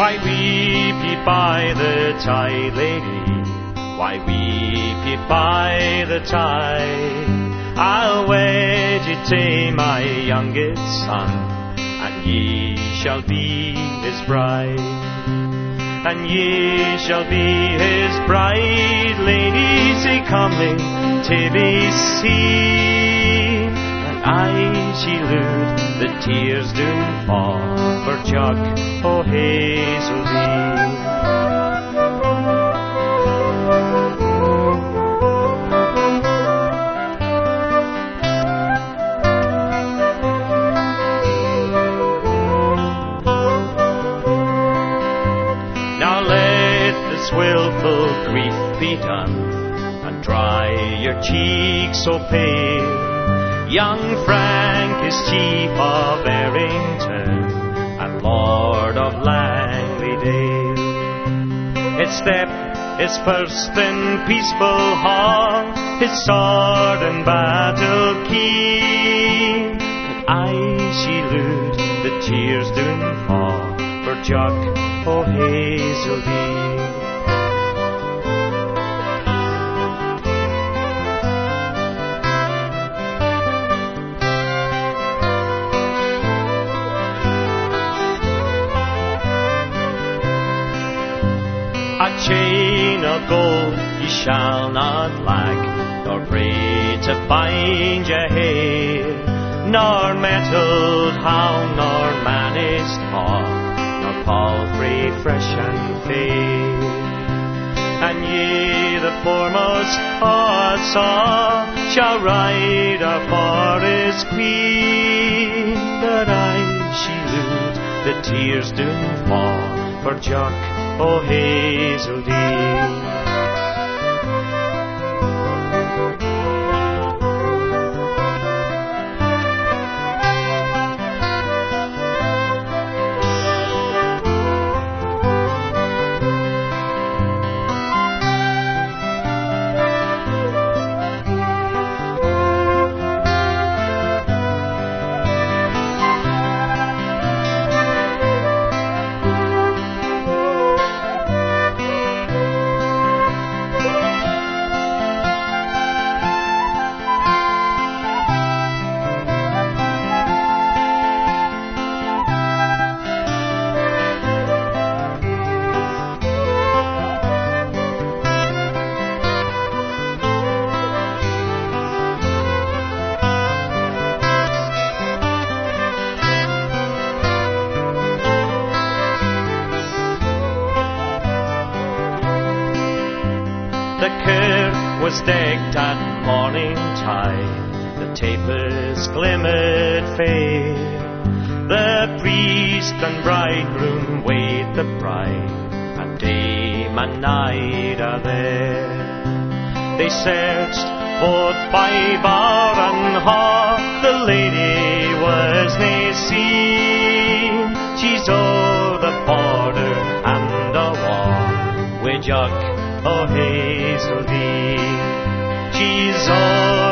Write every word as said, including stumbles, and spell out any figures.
Why weep ye by the tide, lady? Why weep ye by the tide? I'll wed ye to my youngest son, and ye shall be his bride. And ye shall be his bride, lady, sae comely to be seen. And I she lood, the tears do fall for Jock o' Hazeldean. Willful grief be done, and dry your cheeks so pale. Young Frank is Chief of Errington, and Lord of Langley-Dale. His step is first in peaceful hall, his sword in battle keen. And I she lood, the tears do fall for Jock o' Hazeldean. A chain of gold ye shall not lack, nor pray to find ye here, nor mettled hound, nor managed hawk, nor palfrey fresh and fair. And ye, the foremost of us all, shall ride our forest queen. But I she lood, the tears do fall for Jock o' Hazeldean. The kirk was decked at morning tide, the tapers glimmered fair. The priest and bridegroom weighed the bride, and dame and knight are there. They searched both by bar and hall, the lady was nae seen. She's o'er the border and the wall, wi' Jock o' Hazeldean. She's o'er